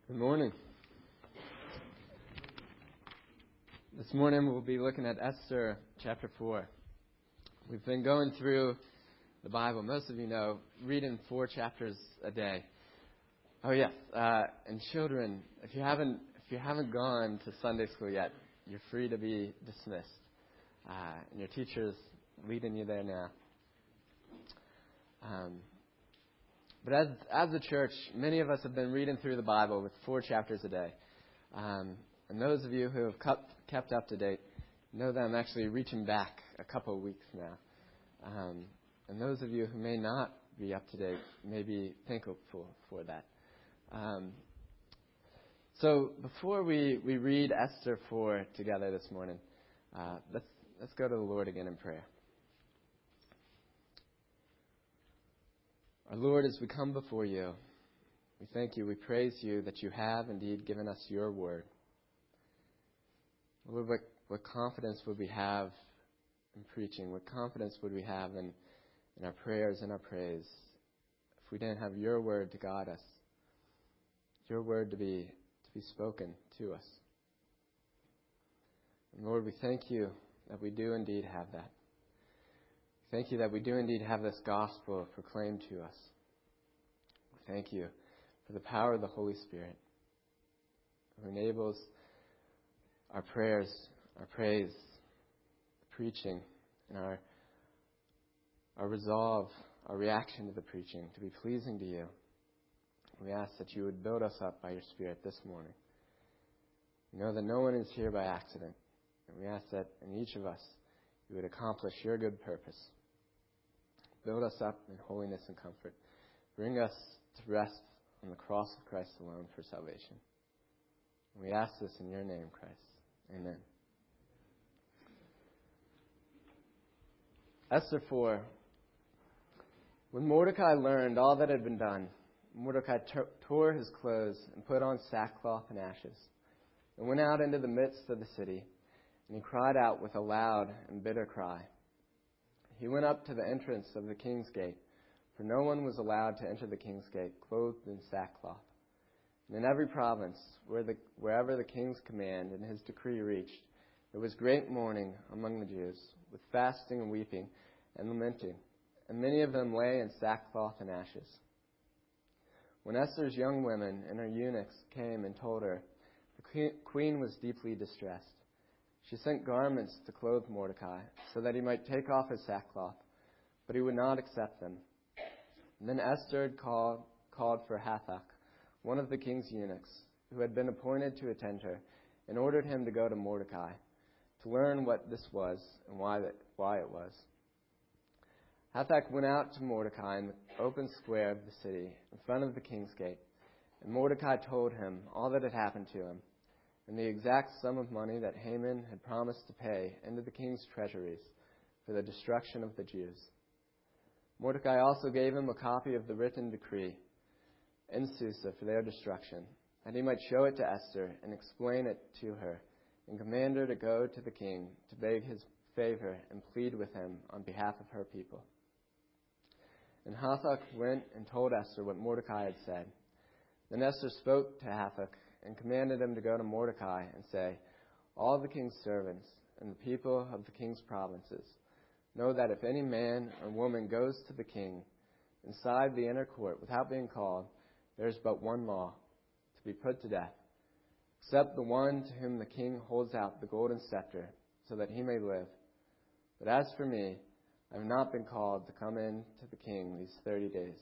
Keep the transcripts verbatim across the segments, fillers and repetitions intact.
Good morning. This morning we'll be looking at Esther chapter four. We've been going through the Bible. Most of you know, reading four chapters a day. Oh yes, uh, and children, if you haven't if you haven't gone to Sunday school yet, you're free to be dismissed. Uh, and your teacher's leading you there now. Um, But as as a church, many of us have been reading through the Bible with four chapters a day. Um, and those of you who have kept, kept up to date know that I'm actually reaching back a couple of weeks now. Um, and those of you who may not be up to date may be thankful for that. Um, so before we, we read Esther four together this morning, uh, let's let's go to the Lord again in prayer. Our Lord, as we come before you, we thank you, we praise you that you have indeed given us your word. Lord, what, what confidence would we have in preaching? What confidence would we have in, in our prayers and our praise if we didn't have your word to guide us, your word to be to be spoken to us? And Lord, we thank you that we do indeed have that. Thank you that we do indeed have this gospel proclaimed to us. Thank you for the power of the Holy Spirit who enables our prayers, our praise, preaching, and our, our resolve, our reaction to the preaching to be pleasing to you. We ask that you would build us up by your Spirit this morning. We know that no one is here by accident, and we ask that in each of us you would accomplish your good purpose. Build us up in holiness and comfort. Bring us to rest on the cross of Christ alone for salvation. And we ask this in your name, Christ. Amen. Esther four. When Mordecai learned all that had been done, Mordecai t- tore his clothes and put on sackcloth and ashes, and went out into the midst of the city, and he cried out with a loud and bitter cry. He went up to the entrance of the king's gate, for no one was allowed to enter the king's gate clothed in sackcloth. And in every province, where the, wherever the king's command and his decree reached, there was great mourning among the Jews, with fasting and weeping and lamenting, and many of them lay in sackcloth and ashes. When Esther's young women and her eunuchs came and told her, the queen was deeply distressed. She sent garments to clothe Mordecai, so that he might take off his sackcloth, but he would not accept them. And then Esther had called, called for Hathach, one of the king's eunuchs, who had been appointed to attend her, and ordered him to go to Mordecai, to learn what this was and why, that, why it was. Hathach went out to Mordecai in the open square of the city, in front of the king's gate, and Mordecai told him all that had happened to him, and the exact sum of money that Haman had promised to pay into the king's treasuries for the destruction of the Jews. Mordecai also gave him a copy of the written decree in Susa for their destruction, that he might show it to Esther and explain it to her, and command her to go to the king to beg his favor and plead with him on behalf of her people. And Hathach went and told Esther what Mordecai had said. Then Esther spoke to Hathach and commanded him to go to Mordecai and say, all the king's servants and the people of the king's provinces know that if any man or woman goes to the king inside the inner court without being called, there is but one law, to be put to death, except the one to whom the king holds out the golden scepter, so that he may live. But as for me, I have not been called to come in to the king these thirty days.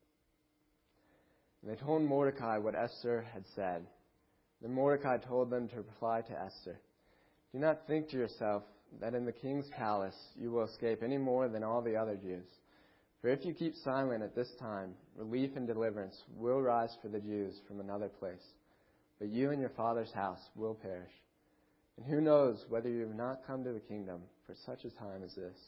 And they told Mordecai what Esther had said. Then Mordecai told them to reply to Esther, do not think to yourself that in the king's palace you will escape any more than all the other Jews. For if you keep silent at this time, relief and deliverance will rise for the Jews from another place. But you and your father's house will perish. And who knows whether you have not come to the kingdom for such a time as this.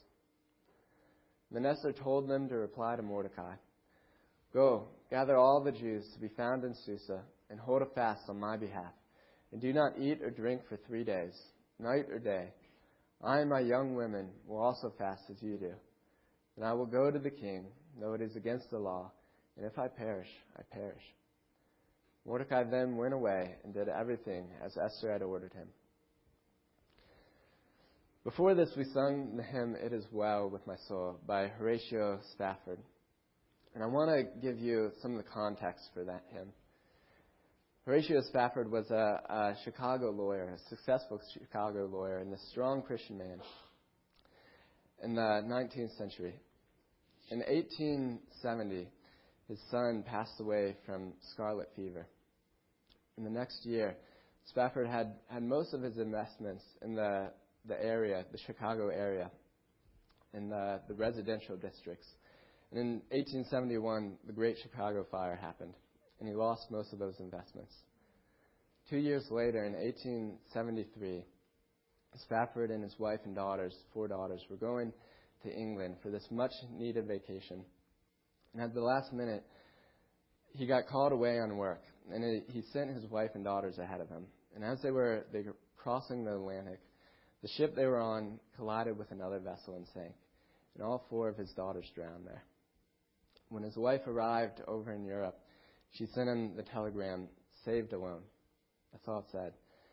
Then Esther told them to reply to Mordecai, go, gather all the Jews to be found in Susa, and hold a fast on my behalf, and do not eat or drink for three days, night or day. I and my young women will also fast as you do. And I will go to the king, though it is against the law, and if I perish, I perish. Mordecai then went away and did everything as Esther had ordered him. Before this, we sung the hymn, "It Is Well With My Soul" by Horatio Spafford. And I want to give you some of the context for that hymn. Horatio Spafford was a, a Chicago lawyer, a successful Chicago lawyer, and a strong Christian man in the nineteenth century. In eighteen seventy, his son passed away from scarlet fever. In the next year, Spafford had, had most of his investments in the, the area, the Chicago area, in the, the residential districts. And in eighteen seventy-one, the Great Chicago Fire happened, and he lost most of those investments. Two years later, in eighteen seventy-three, Spafford and his wife and daughters, four daughters, were going to England for this much-needed vacation. And at the last minute, he got called away on work, and he sent his wife and daughters ahead of him. And as they were, they were crossing the Atlantic, the ship they were on collided with another vessel and sank, and all four of his daughters drowned there. When his wife arrived over in Europe, she sent him the telegram, "Saved alone." That's all it said.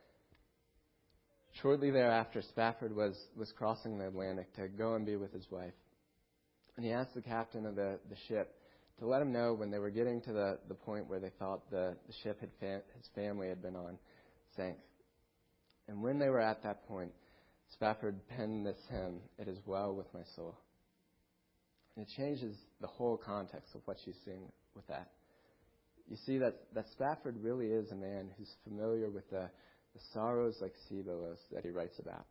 Shortly thereafter, Spafford was, was crossing the Atlantic to go and be with his wife. And he asked the captain of the, the ship to let him know when they were getting to the, the point where they thought the, the ship had fa- his family had been on sank. And when they were at that point, Spafford penned this hymn, "It Is Well With My Soul." And it changes the whole context of what you sing with that. You see that, that Spafford really is a man who's familiar with the, the sorrows like sea billows that he writes about.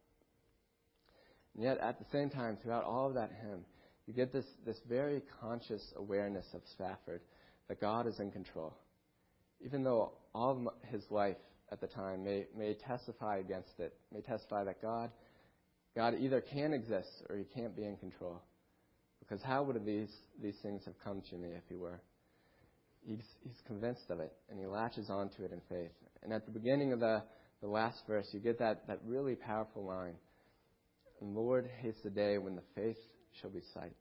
And yet, at the same time, throughout all of that hymn, you get this, this very conscious awareness of Spafford that God is in control. Even though all of his life at the time may, may testify against it, may testify that God, God either can exist or he can't be in control. Because how would these, these things have come to me if he were? He's, he's convinced of it, and he latches onto it in faith. And at the beginning of the, the last verse, you get that, that really powerful line. "And Lord, haste the day when the faith shall be sight."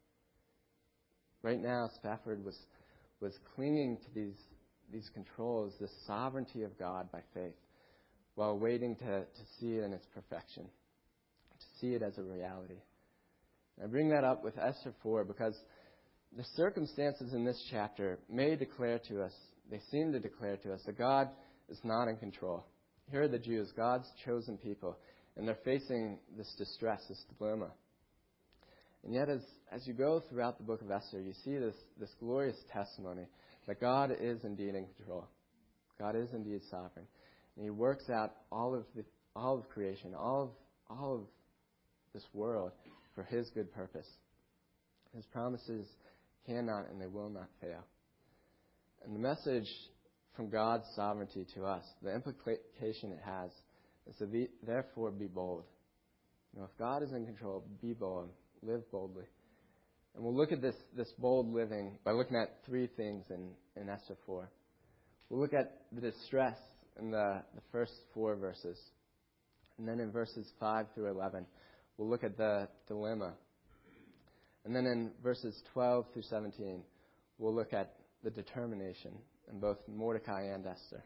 Right now, Spafford was, was clinging to these, these controls, this sovereignty of God by faith, while waiting to, to see it in its perfection, to see it as a reality. I bring that up with Esther four because the circumstances in this chapter may declare to us, they seem to declare to us, that God is not in control. Here are the Jews, God's chosen people, and they're facing this distress, this dilemma. And yet as, as you go throughout the book of Esther, you see this, this glorious testimony that God is indeed in control. God is indeed sovereign. And he works out all of the, all of creation, all of, all of this world for his good purpose. His promises cannot and they will not fail. And the message from God's sovereignty to us, the implication it has, is to be, therefore be bold. You know, if God is in control, be bold. Live boldly. And we'll look at this, this bold living by looking at three things in, in Esther four. We'll look at the distress in the, the first four verses. And then in verses five through eleven, we'll look at the dilemma. And then in verses twelve through seventeen, we'll look at the determination in both Mordecai and Esther.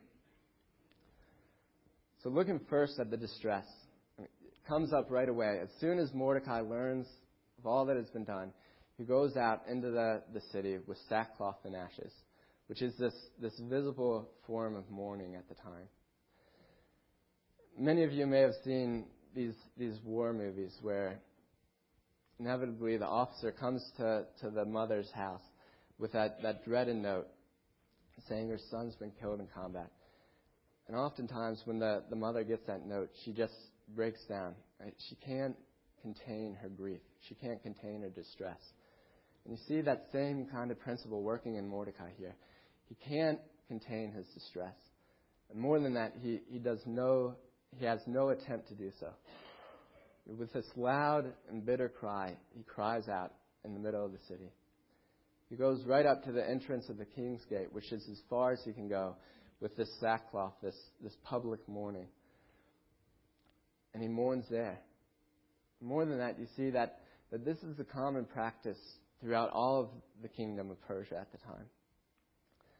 So looking first at the distress, it comes up right away. As soon as Mordecai learns of all that has been done, he goes out into the, the city with sackcloth and ashes, which is this, this visible form of mourning at the time. Many of you may have seen these these war movies where inevitably the officer comes to, to the mother's house with that, that dreaded note saying her son's been killed in combat. And oftentimes when the, the mother gets that note, she just breaks down. Right? She can't contain her grief. She can't contain her distress. And you see that same kind of principle working in Mordecai here. He can't contain his distress. And more than that, he, he does no he has no attempt to do so. With this loud and bitter cry, he cries out in the middle of the city. He goes right up to the entrance of the King's Gate, which is as far as he can go, with this sackcloth, this, this public mourning. And he mourns there. More than that, you see that, that this is a common practice throughout all of the kingdom of Persia at the time.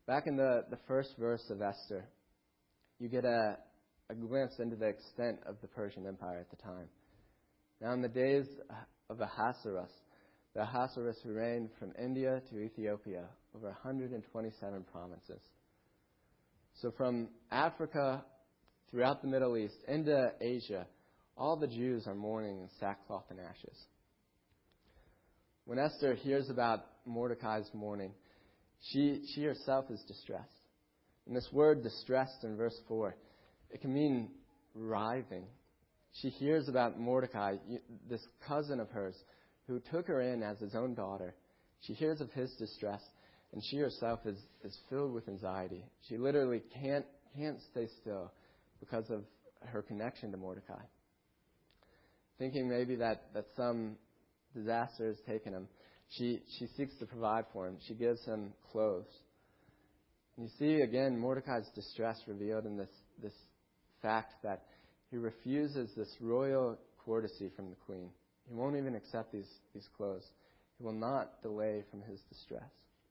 Back in the, the first verse of Esther, you get a, a glimpse into the extent of the Persian Empire at the time. Now, in the days of Ahasuerus, the Ahasuerus who reigned from India to Ethiopia over one hundred twenty-seven provinces. So from Africa throughout the Middle East into Asia, all the Jews are mourning in sackcloth and ashes. When Esther hears about Mordecai's mourning, she, she herself is distressed. And this word distressed in verse four, it can mean writhing. She hears about Mordecai, this cousin of hers, who took her in as his own daughter. She hears of his distress, and she herself is, is filled with anxiety. She literally can't can't stay still because of her connection to Mordecai. Thinking maybe that, that some disaster has taken him, she, she seeks to provide for him. She gives him clothes. And you see, again, Mordecai's distress revealed in this, this fact that he refuses this royal courtesy from the queen. He won't even accept these, these clothes. He will not delay from his distress.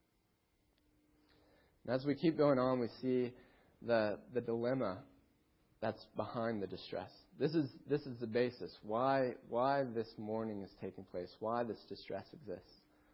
And as we keep going on, we see the, the dilemma that's behind the distress. This is, this is the basis. Why, why this mourning is taking place. Why this distress exists.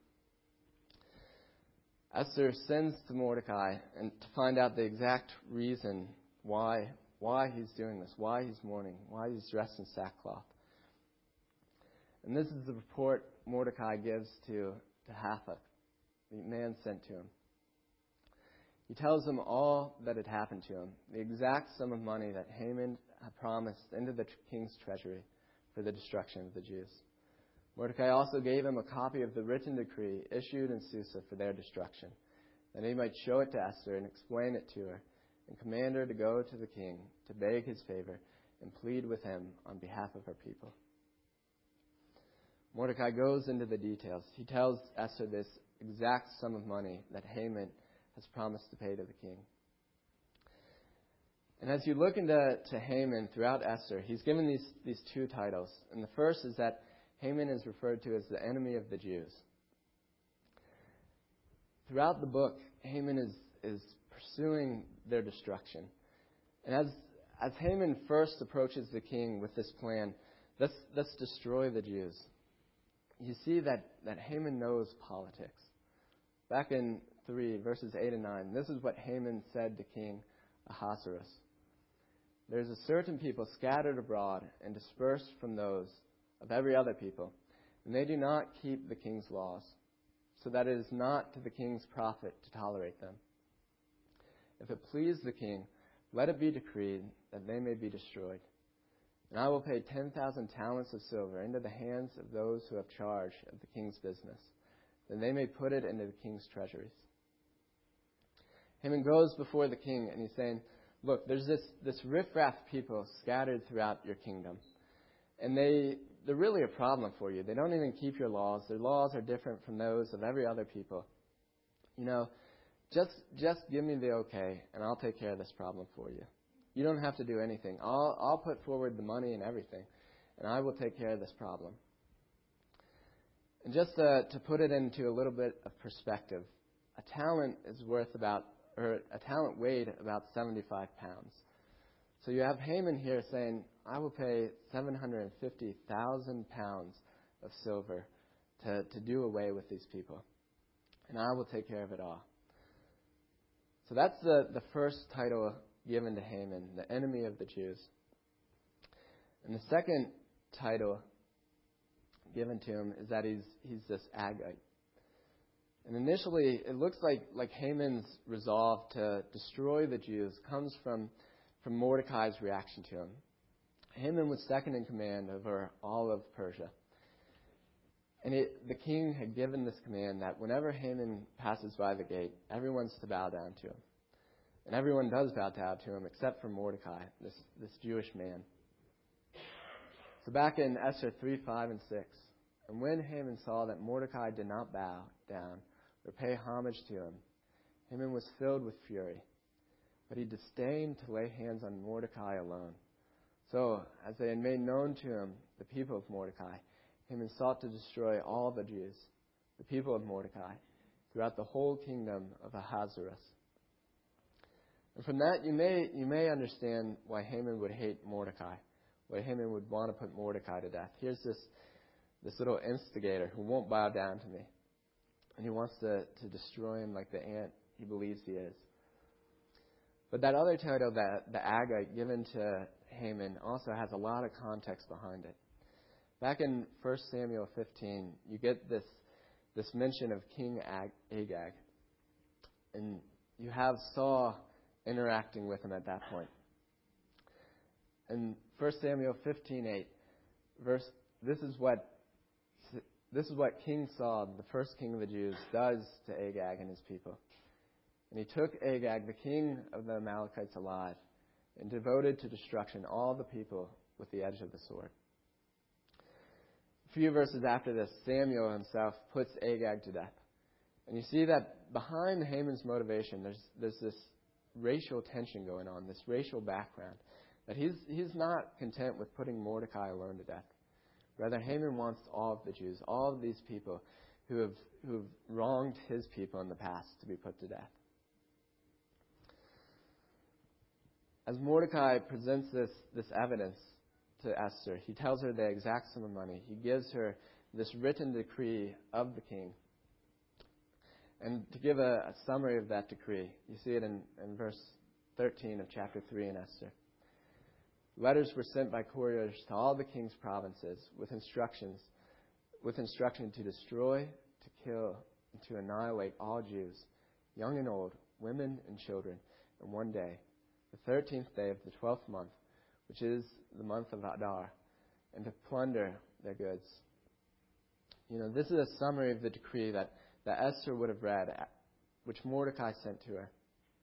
Esther sends to Mordecai and to find out the exact reason why, why he's doing this, why he's mourning, why he's dressed in sackcloth. And this is the report Mordecai gives to, to Hathach, the man sent to him. He tells him all that had happened to him, the exact sum of money that Haman had promised into the king's treasury for the destruction of the Jews. Mordecai also gave him a copy of the written decree issued in Susa for their destruction, that he might show it to Esther and explain it to her, and command her to go to the king to beg his favor and plead with him on behalf of her people. Mordecai goes into the details. He tells Esther this exact sum of money that Haman has promised to pay to the king. And as you look into to Haman throughout Esther, he's given these, these two titles. And the first is that Haman is referred to as the enemy of the Jews. Throughout the book, Haman is, is pursuing their destruction. And as, as Haman first approaches the king with this plan, let's, let's destroy the Jews, you see that, that Haman knows politics. Back in three, verses eight and nine, this is what Haman said to King Ahasuerus. There's a certain people scattered abroad and dispersed from those of every other people, and they do not keep the king's laws, so that it is not to the king's profit to tolerate them. If it please the king, let it be decreed that they may be destroyed. And I will pay ten thousand talents of silver into the hands of those who have charge of the king's business, that they may put it into the king's treasuries. Haman goes before the king and he's saying, look, there's this, this riffraff people scattered throughout your kingdom. And they, they're really a problem for you. They don't even keep your laws. Their laws are different from those of every other people. You know, just, just give me the okay and I'll take care of this problem for you. You don't have to do anything. I'll, I'll put forward the money and everything, and I will take care of this problem. And just uh, to put it into a little bit of perspective, a talent is worth about, or a talent weighed about seventy-five pounds. So you have Haman here saying, I will pay seven hundred fifty thousand pounds of silver to, to do away with these people, and I will take care of it all. So that's the, the first title given to Haman, the enemy of the Jews. And the second title given to him is that he's he's this Agagite. And initially, it looks like, like Haman's resolve to destroy the Jews comes from, from Mordecai's reaction to him. Haman was second in command over all of Persia. And it, the king had given this command that whenever Haman passes by the gate, everyone's to bow down to him. And everyone does bow down to him except for Mordecai, this, this Jewish man. So back in Esther three, five, and six, and when Haman saw that Mordecai did not bow down or pay homage to him, Haman was filled with fury. But he disdained to lay hands on Mordecai alone. So, as they had made known to him the people of Mordecai, Haman sought to destroy all the Jews, the people of Mordecai, throughout the whole kingdom of Ahasuerus. And from that, you may you may understand why Haman would hate Mordecai, why Haman would want to put Mordecai to death. Here's this this little instigator who won't bow down to me, and he wants to, to destroy him like the ant he believes he is. But that other title, that the Agag given to Haman, also has a lot of context behind it. Back in First Samuel fifteen, you get this this mention of King Ag- Agag, and you have Saul interacting with him at that point. In First Samuel fifteen eight, verse this is what this is what King Saul, the first king of the Jews, does to Agag and his people. And he took Agag, the king of the Amalekites, alive, and devoted to destruction all the people with the edge of the sword. A few verses after this, Samuel himself puts Agag to death. And you see that behind Haman's motivation, there's there's this racial tension going on, this racial background, that he's he's not content with putting Mordecai alone to death. Rather, Haman wants all of the Jews, all of these people who have who have wronged his people in the past, to be put to death. As Mordecai presents this, this evidence to Esther, he tells her the exact sum of money. He gives her this written decree of the king. And to give a, a summary of that decree, you see it in, in verse thirteen of chapter three in Esther. Letters were sent by couriers to all the king's provinces with instructions, with instruction to destroy, to kill, and to annihilate all Jews, young and old, women and children, in one day, the thirteenth day of the twelfth month, which is the month of Adar, and to plunder their goods. You know, this is a summary of the decree that, that Esther would have read, which Mordecai sent to her.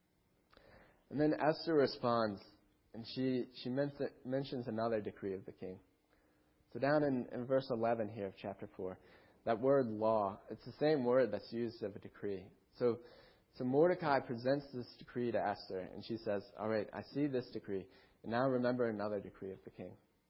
And then Esther responds, and she, she mentions another decree of the king. So down in, in verse eleven here of chapter four, that word law, it's the same word that's used of a decree. So, so Mordecai presents this decree to Esther, and she says, all right, I see this decree, and now remember another decree of the king.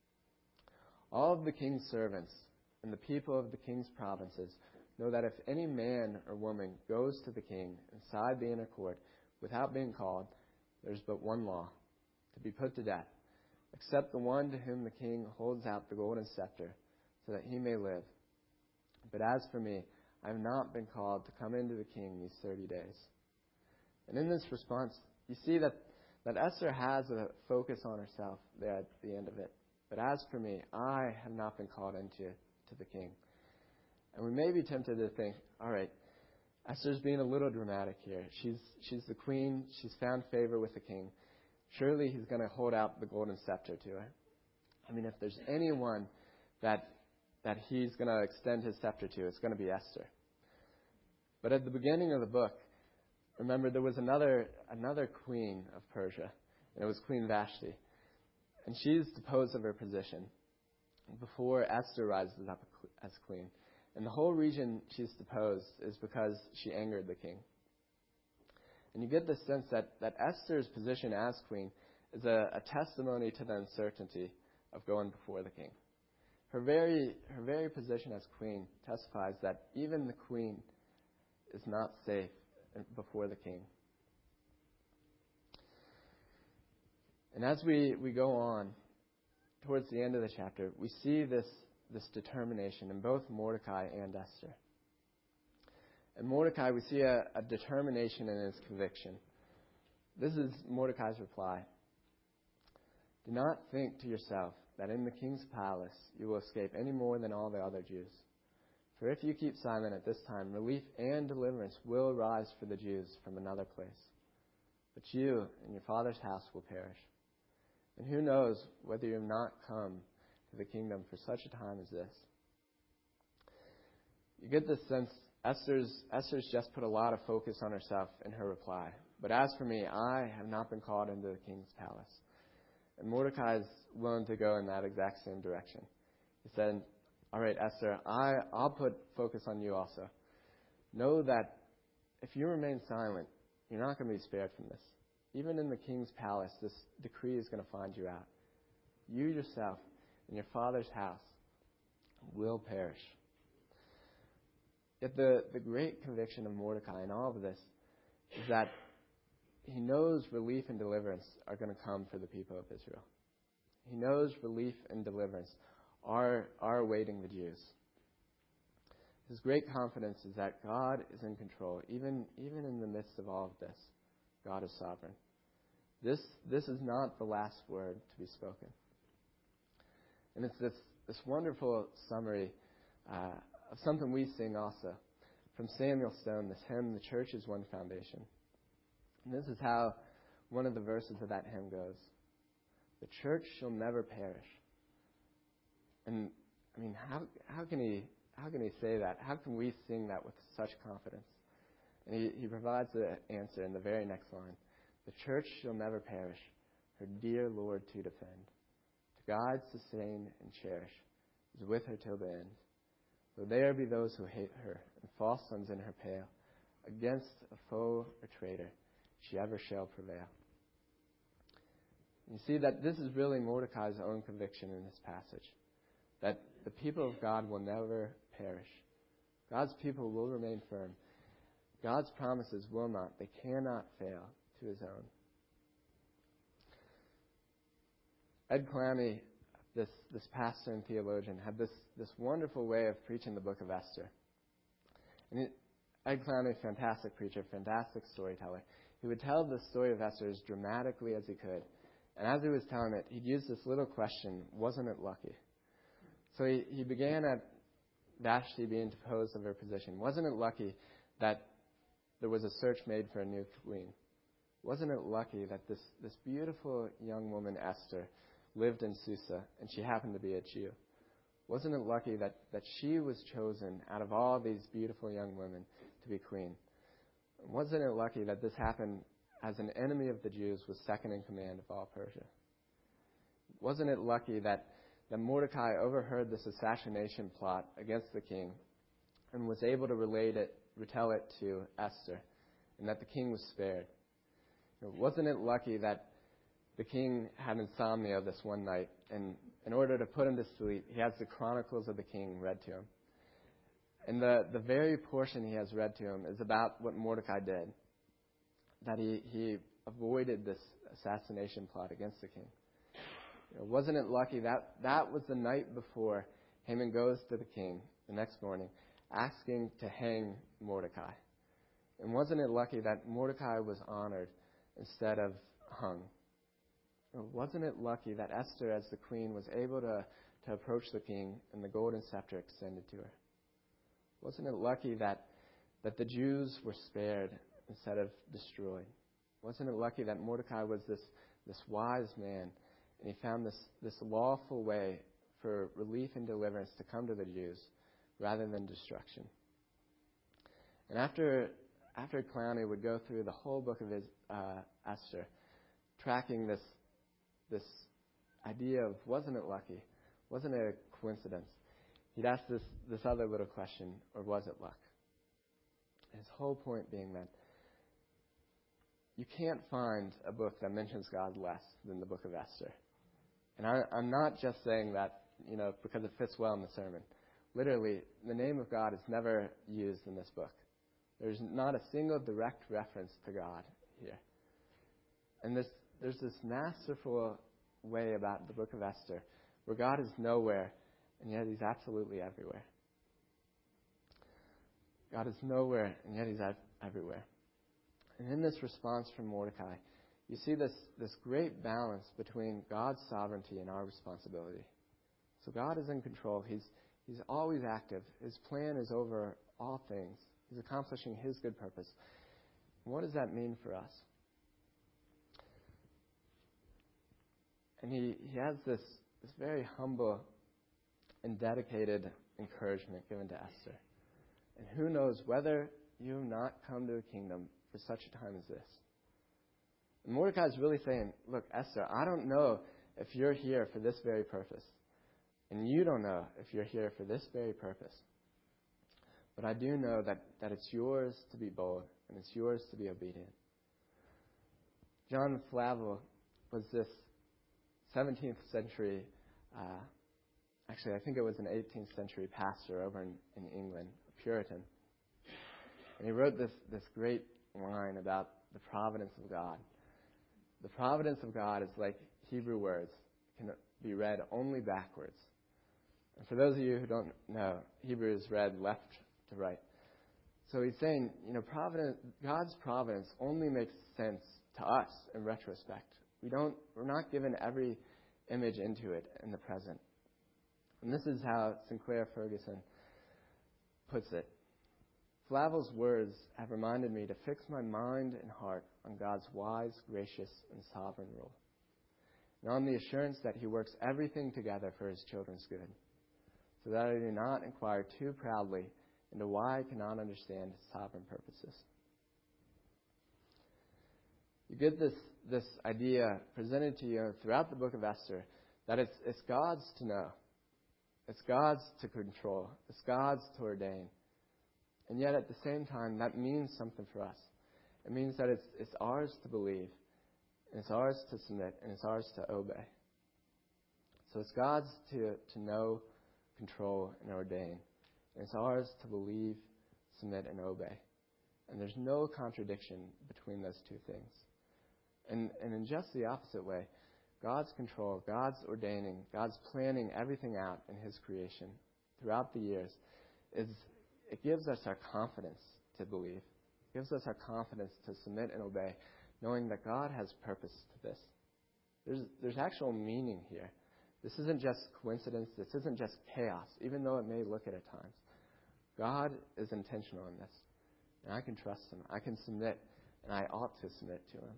All of the king's servants and the people of the king's provinces know that if any man or woman goes to the king inside the inner court without being called, there's but one law, to be put to death, except the one to whom the king holds out the golden scepter, so that he may live. But as for me, I have not been called to come into the king these thirty days. And in this response, you see that, that Esther has a focus on herself there at the end of it. But as for me, I have not been called into to the king. And we may be tempted to think, all right, Esther's being a little dramatic here. She's she's the queen. She's found favor with the king. Surely he's going to hold out the golden scepter to her. I mean, if there's anyone that that he's going to extend his scepter to, it's going to be Esther. But at the beginning of the book, remember, there was another another queen of Persia, and it was Queen Vashti. And she's deposed of her position before Esther rises up as queen. And the whole reason she's deposed is because she angered the king. And you get the sense that, that Esther's position as queen is a, a testimony to the uncertainty of going before the king. Her very her very position as queen testifies that even the queen is not safe before the king. And as we, we go on towards the end of the chapter, we see this, this determination in both Mordecai and Esther. In Mordecai, we see a, a determination in his conviction. This is Mordecai's reply. Do not think to yourself that in the king's palace you will escape any more than all the other Jews. For if you keep silent at this time, relief and deliverance will arise for the Jews from another place. But you and your father's house will perish. And who knows whether you have not come to the kingdom for such a time as this. You get this sense Esther's, Esther's just put a lot of focus on herself in her reply. But as for me, I have not been called into the king's palace. And Mordecai is willing to go in that exact same direction. He said, all right, Esther, I, I'll put focus on you also. Know that if you remain silent, you're not going to be spared from this. Even in the king's palace, this decree is going to find you out. You yourself and your father's house will perish. Yet the, the great conviction of Mordecai in all of this is that he knows relief and deliverance are going to come for the people of Israel. He knows relief and deliverance are, are awaiting the Jews. His great confidence is that God is in control, even, even in the midst of all of this. God is sovereign. This, this is not the last word to be spoken. And it's this, this wonderful summary uh, of something we sing also. From Samuel Stone, this hymn, "The Church is One Foundation." And this is how one of the verses of that hymn goes. The church shall never perish. And, I mean, how how can he how can he say that? How can we sing that with such confidence? And he, he provides the answer in the very next line. The church shall never perish, her dear Lord to defend. To guide, sustain, and cherish, is with her till the end. Though there be those who hate her, and false sons in her pale, against a foe or traitor, she ever shall prevail. You see that this is really Mordecai's own conviction in this passage, that the people of God will never perish. God's people will remain firm. God's promises will not, they cannot fail to his own. Ed Clamy, this, this pastor and theologian, had this, this wonderful way of preaching the book of Esther. And it, Ed Clamy, fantastic preacher, fantastic storyteller. He would tell the story of Esther as dramatically as he could. And as he was telling it, he'd use this little question, wasn't it lucky? So he, he began at Vashti being deposed of her position. Wasn't it lucky that there was a search made for a new queen? Wasn't it lucky that this, this beautiful young woman, Esther, lived in Susa, and she happened to be a Jew? Wasn't it lucky that, that she was chosen out of all these beautiful young women to be queen? Wasn't it lucky that this happened as an enemy of the Jews was second in command of all Persia? Wasn't it lucky that, that Mordecai overheard this assassination plot against the king and was able to relate it, retell it to Esther, and that the king was spared? You know, wasn't it lucky that the king had insomnia this one night, and in order to put him to sleep, he has the Chronicles of the King read to him? And the, the very portion he has read to him is about what Mordecai did, that he, he avoided this assassination plot against the king. You know, wasn't it lucky that that was the night before Haman goes to the king the next morning asking to hang Mordecai? And wasn't it lucky that Mordecai was honored instead of hung? You know, wasn't it lucky that Esther, as the queen, was able to, to approach the king and the golden scepter extended to her? Wasn't it lucky that, that the Jews were spared instead of destroyed? Wasn't it lucky that Mordecai was this, this wise man, and he found this, this lawful way for relief and deliverance to come to the Jews rather than destruction? And after after Clowney would go through the whole book of his, uh, Esther, tracking this this idea of wasn't it lucky, wasn't it a coincidence, he'd ask this, this other little question, or was it luck? His whole point being that you can't find a book that mentions God less than the book of Esther. And I, I'm not just saying that, you know, because it fits well in the sermon. Literally, the name of God is never used in this book. There's not a single direct reference to God here. And this, there's this masterful way about the book of Esther where God is nowhere, and yet he's absolutely everywhere. God is nowhere, and yet he's everywhere. And in this response from Mordecai, you see this, this great balance between God's sovereignty and our responsibility. So God is in control. He's, he's always active. His plan is over all things. He's accomplishing his good purpose. And what does that mean for us? And he, he has this, this very humble and dedicated encouragement given to Esther. And who knows whether you have not come to a kingdom for such a time as this. And Mordecai is really saying, look, Esther, I don't know if you're here for this very purpose. And you don't know if you're here for this very purpose. But I do know that, that it's yours to be bold and it's yours to be obedient. John Flavel was this seventeenth century, uh, actually I think it was an eighteenth century pastor over in, in England, a Puritan. And he wrote this, this great line about the providence of God. The providence of God is like Hebrew words. It can be read only backwards. And for those of you who don't know, Hebrew is read left to right. So he's saying, you know, providence, God's providence only makes sense to us in retrospect. We don't, we're not given every image into it in the present. And this is how Sinclair Ferguson puts it. Flavel's words have reminded me to fix my mind and heart on God's wise, gracious, and sovereign rule, and on the assurance that He works everything together for His children's good, so that I do not inquire too proudly into why I cannot understand His sovereign purposes. You get this, this idea presented to you throughout the book of Esther, that it's, it's God's to know. It's God's to control. It's God's to ordain. And yet at the same time, that means something for us. It means that it's, it's ours to believe, and it's ours to submit, and it's ours to obey. So it's God's to, to know, control, and ordain. And it's ours to believe, submit, and obey. And there's no contradiction between those two things. And, and in just the opposite way, God's control, God's ordaining, God's planning everything out in His creation throughout the years, is it gives us our confidence to believe. It gives us our confidence to submit and obey, knowing that God has purpose to this. There's, there's actual meaning here. This isn't just coincidence. This isn't just chaos, even though it may look it at times. God is intentional in this. And I can trust Him. I can submit, and I ought to submit to Him.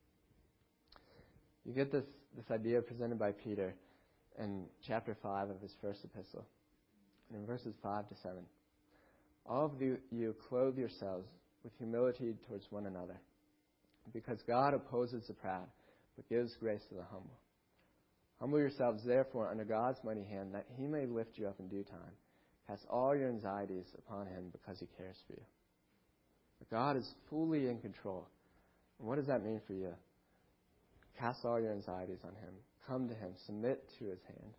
You get this, this idea presented by Peter in chapter five of his first epistle. And in verses five to seven. All of you, you clothe yourselves with humility towards one another, because God opposes the proud, but gives grace to the humble. Humble yourselves, therefore, under God's mighty hand, that He may lift you up in due time. Cast all your anxieties upon Him, because He cares for you. But God is fully in control. And what does that mean for you? Cast all your anxieties on Him. Come to Him. Submit to His hand.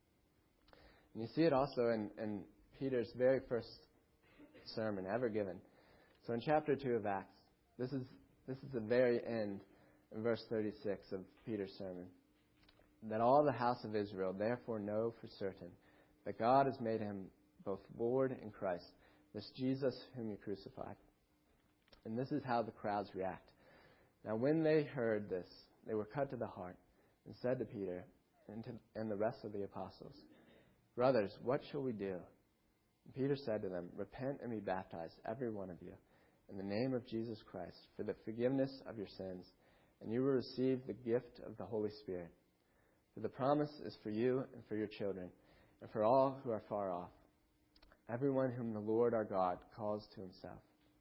And you see it also in, in Peter's very first sermon ever given. So in chapter two of Acts, this is this is the very end, in verse thirty-six of Peter's sermon. That all the house of Israel therefore know for certain that God has made Him both Lord and Christ, this Jesus whom you crucified. And this is how the crowds react. Now when they heard this, they were cut to the heart and said to Peter and, to, and the rest of the apostles, Brothers, what shall we do? And Peter said to them, Repent and be baptized, every one of you, in the name of Jesus Christ, for the forgiveness of your sins, and you will receive the gift of the Holy Spirit. For the promise is for you and for your children, and for all who are far off, everyone whom the Lord our God calls to Himself.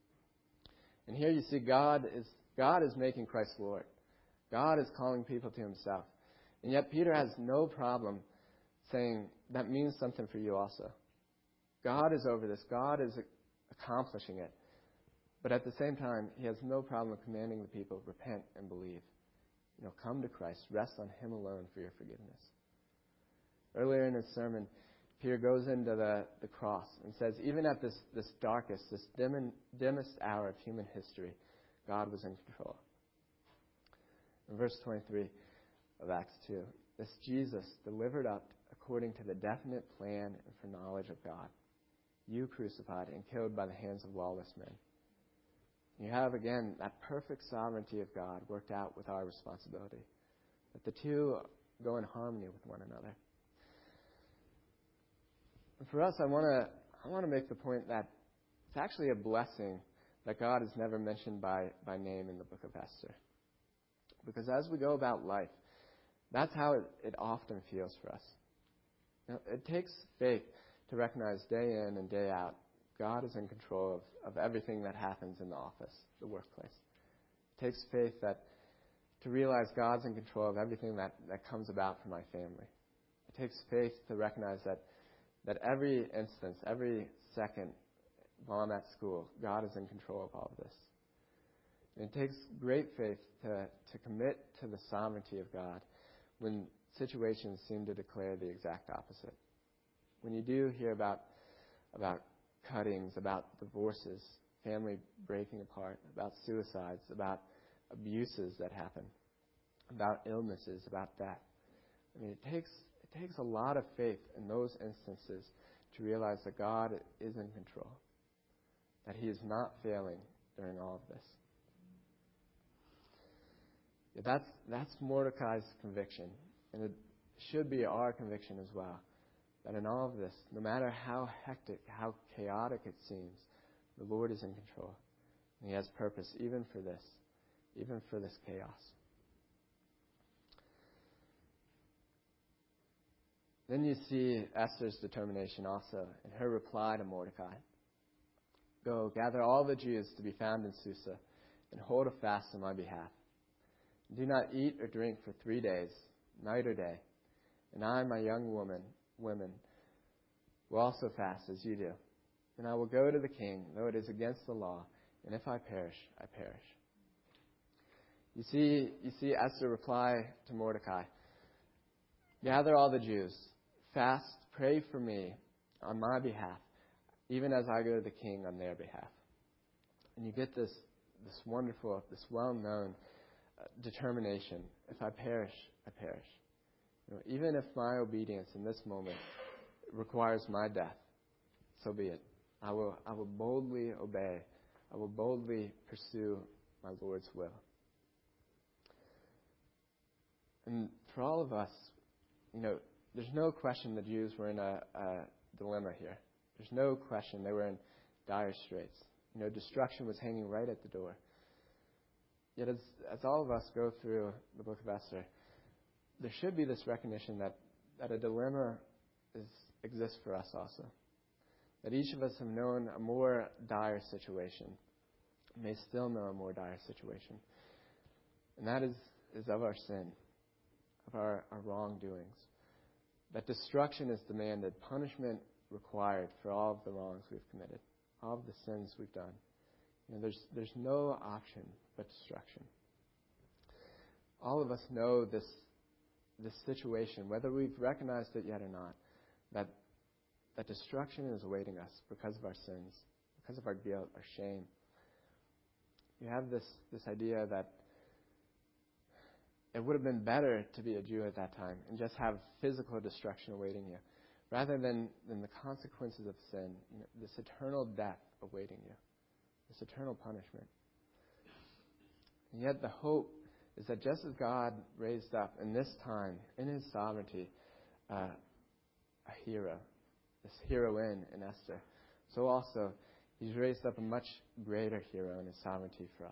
And here you see God is God is making Christ Lord. God is calling people to Himself. And yet Peter has no problem saying, that means something for you also. God is over this. God is accomplishing it. But at the same time, He has no problem commanding the people, repent and believe. You know, come to Christ. Rest on Him alone for your forgiveness. Earlier in his sermon, Peter goes into the, the cross and says, even at this, this darkest, this dim, dimmest hour of human history, God was in control. In verse twenty-three of Acts two, this Jesus delivered up according to the definite plan and foreknowledge of God, you crucified and killed by the hands of lawless men. You have, again, that perfect sovereignty of God worked out with our responsibility, that the two go in harmony with one another. And for us, I want to I want to make the point that it's actually a blessing that God is never mentioned by, by name in the book of Esther. Because as we go about life, that's how it, it often feels for us. Now, it takes faith to recognize day in and day out God is in control of, of everything that happens in the office, the workplace. It takes faith that to realize God's in control of everything that, that comes about for my family. It takes faith to recognize that that every instance, every second while I'm at school, God is in control of all of this. And it takes great faith to, to commit to the sovereignty of God when situations seem to declare the exact opposite. When you do hear about about cuttings, about divorces, family breaking apart, about suicides, about abuses that happen, about illnesses, about death. I mean, it takes it takes a lot of faith in those instances to realize that God is in control, that He is not failing during all of this. Yeah, that's that's Mordecai's conviction, and it should be our conviction as well. That in all of this, no matter how hectic, how chaotic it seems, the Lord is in control. And He has purpose even for this, even for this chaos. Then you see Esther's determination also in her reply to Mordecai. Go, gather all the Jews to be found in Susa, and hold a fast on my behalf. Do not eat or drink for three days, night or day. And I and my young woman, women will also fast as you do. And I will go to the king, though it is against the law, and if I perish, I perish. You see, you see Esther reply to Mordecai. Gather all the Jews, fast, pray for me on my behalf, even as I go to the king on their behalf. And you get this, this wonderful, this well-known uh, determination. If I perish, I perish. You know, even if my obedience in this moment requires my death, so be it. I will, I will boldly obey. I will boldly pursue my Lord's will. And for all of us, you know, there's no question the Jews were in a, a dilemma here. There's no question they were in dire straits. You know, destruction was hanging right at the door. Yet as, as all of us go through the book of Esther, there should be this recognition that, that a dilemma is, exists for us also. That each of us have known a more dire situation, may still know a more dire situation. And that is, is of our sin, of our, our wrongdoings. That destruction is demanded, punishment required for all of the wrongs we've committed, all of the sins we've done. You know, there's there's no option but destruction. All of us know this this situation, whether we've recognized it yet or not, that that destruction is awaiting us because of our sins, because of our guilt, our shame. You have this this idea that it would have been better to be a Jew at that time and just have physical destruction awaiting you, rather than, than the consequences of sin, you know, this eternal death awaiting you, this eternal punishment. And yet the hope is that just as God raised up in this time, in His sovereignty, uh, a hero, this heroine in Esther, so also He's raised up a much greater hero in His sovereignty for us.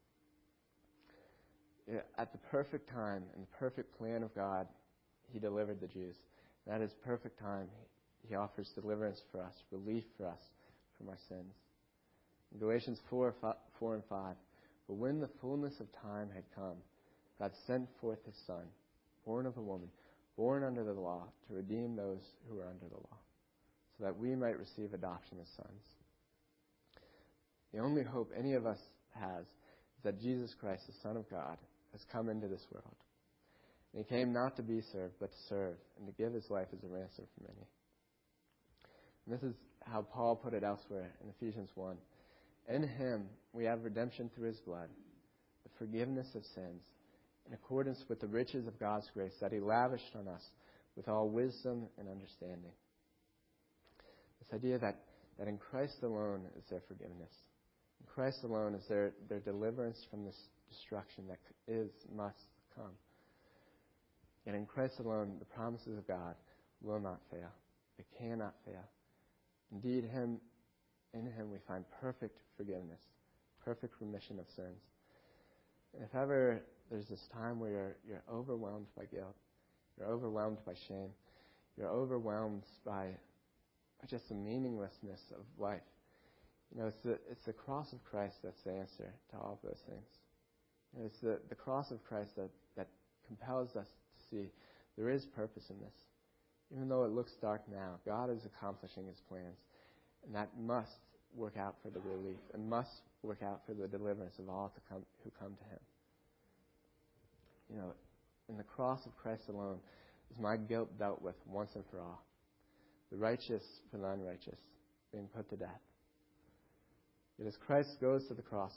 At the perfect time and the perfect plan of God, He delivered the Jews. And at His perfect time, He offers deliverance for us, relief for us from our sins. In Galatians four, four and five, but when the fullness of time had come, God sent forth His Son, born of a woman, born under the law, to redeem those who were under the law, so that we might receive adoption as sons. The only hope any of us has is that Jesus Christ, the Son of God, has come into this world. And He came not to be served, but to serve, and to give His life as a ransom for many. And this is how Paul put it elsewhere in Ephesians one. In Him we have redemption through His blood, the forgiveness of sins, in accordance with the riches of God's grace that He lavished on us with all wisdom and understanding. This idea that, that in Christ alone is there forgiveness. In Christ alone is there, there deliverance from this destruction that is, must come. And in Christ alone, the promises of God will not fail. They cannot fail. Indeed, Him, in Him we find perfect forgiveness, perfect remission of sins. And if ever there's this time where you're, you're overwhelmed by guilt, you're overwhelmed by shame, you're overwhelmed by just the meaninglessness of life, you know, it's the, it's the cross of Christ that's the answer to all of those things. You know, it's the, the cross of Christ that, that compels us to see there is purpose in this. Even though it looks dark now, God is accomplishing His plans. And that must work out for the relief and must work out for the deliverance of all to come, who come to Him. You know, in the cross of Christ alone is my guilt dealt with once and for all. The righteous for the unrighteous being put to death. Yet as Christ goes to the cross,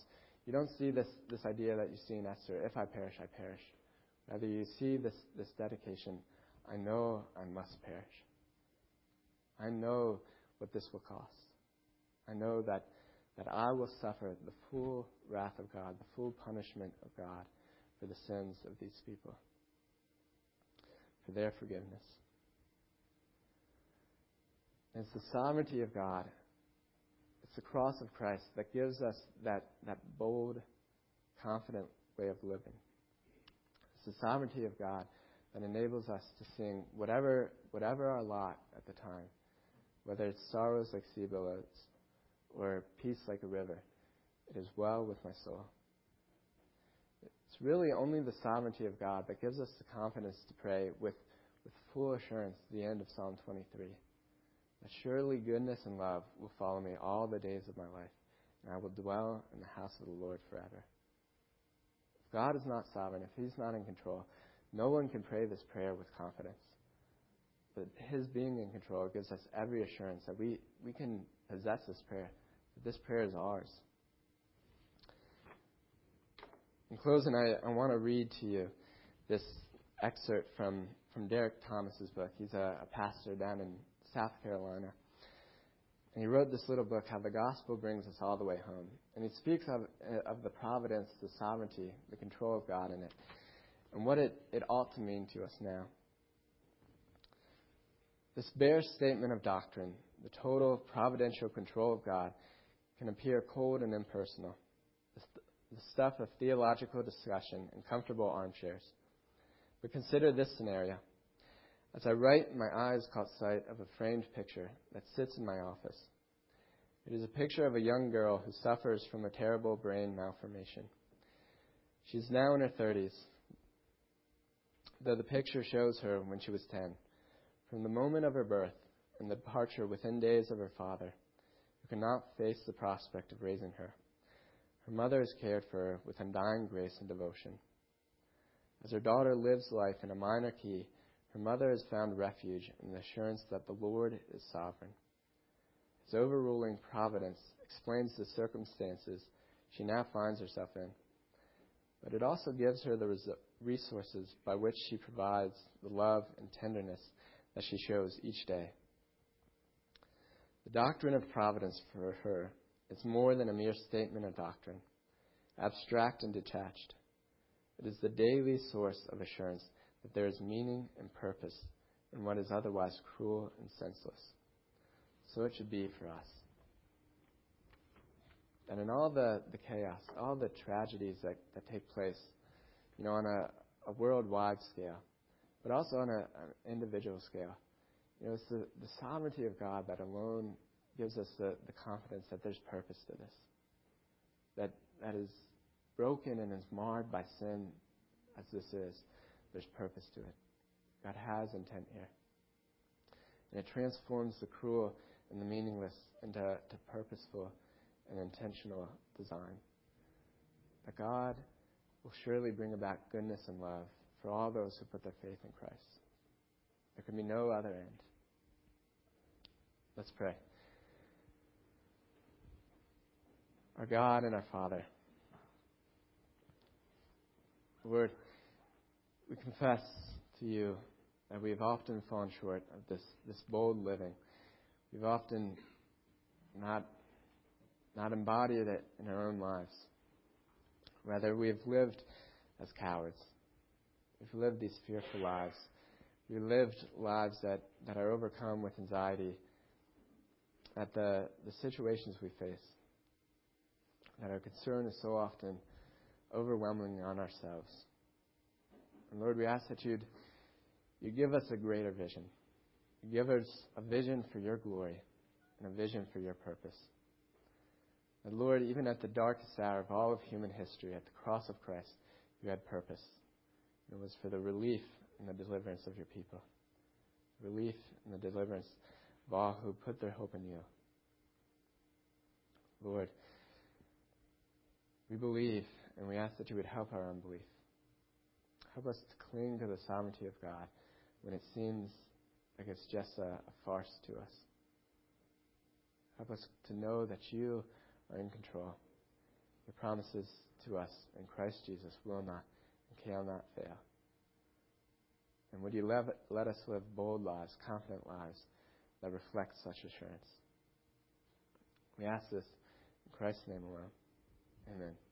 you don't see this, this idea that you see in Esther, if I perish, I perish. Rather, you see this, this dedication, I know I must perish. I know what this will cost. I know that, that I will suffer the full wrath of God, the full punishment of God for the sins of these people, for their forgiveness. And it's the sovereignty of God. It's the cross of Christ that gives us that, that bold, confident way of living. It's the sovereignty of God that enables us to sing whatever whatever our lot at the time, whether it's sorrows like sea billows or peace like a river. It is well with my soul. It's really only the sovereignty of God that gives us the confidence to pray with, with full assurance at the end of Psalm twenty-three. That surely goodness and love will follow me all the days of my life, and I will dwell in the house of the Lord forever. If God is not sovereign, if He's not in control, no one can pray this prayer with confidence. But His being in control gives us every assurance that we, we can possess this prayer, that this prayer is ours. In closing, I, I want to read to you this excerpt from, from Derek Thomas's book. He's a, a pastor down in South Carolina. And he wrote this little book, How the Gospel Brings Us All the Way Home. And he speaks of, of the providence, the sovereignty, the control of God in it, and what it, it ought to mean to us now. This bare statement of doctrine, the total providential control of God, can appear cold and impersonal, the, st- the stuff of theological discussion and comfortable armchairs. But consider this scenario. As I write, my eyes caught sight of a framed picture that sits in my office. It is a picture of a young girl who suffers from a terrible brain malformation. She is now in her thirties, though the picture shows her when she was ten. From the moment of her birth and the departure within days of her father, who could not face the prospect of raising her, her mother has cared for her with undying grace and devotion. As her daughter lives life in a minor key, her mother has found refuge in the assurance that the Lord is sovereign. His overruling providence explains the circumstances she now finds herself in, but it also gives her the res- resources by which she provides the love and tenderness that she shows each day. The doctrine of providence for her is more than a mere statement of doctrine, abstract and detached. It is the daily source of assurance that there is meaning and purpose in what is otherwise cruel and senseless. So it should be for us. And in all the, the chaos, all the tragedies that, that take place, you know, on a, a worldwide scale, but also on a, an individual scale, you know, it's the, the sovereignty of God that alone gives us the, the confidence that there's purpose to this. That that is broken and is marred by sin as this is, there's purpose to it. God has intent here. And it transforms the cruel and the meaningless into to purposeful and intentional design. That God will surely bring about goodness and love for all those who put their faith in Christ. There can be no other end. Let's pray. Our God and our Father, Lord, we confess to you that we have often fallen short of this, this bold living. We've often not, not embodied it in our own lives. Rather, we have lived as cowards. We've lived these fearful lives. We've lived lives that, that are overcome with anxiety at the, the situations we face. That our concern is so often overwhelming on ourselves. And Lord, we ask that you'd you give us a greater vision. You give us a vision for your glory and a vision for your purpose. And Lord, even at the darkest hour of all of human history, at the cross of Christ, you had purpose. It was for the relief and the deliverance of your people. Relief and the deliverance of all who put their hope in you. Lord, we believe, and we ask that you would help our unbelief. Help us to cling to the sovereignty of God when it seems like it's just a, a farce to us. Help us to know that you are in control. Your promises to us in Christ Jesus will not and cannot fail. And would you let, let us live bold lives, confident lives that reflect such assurance? We ask this in Christ's name alone. Amen.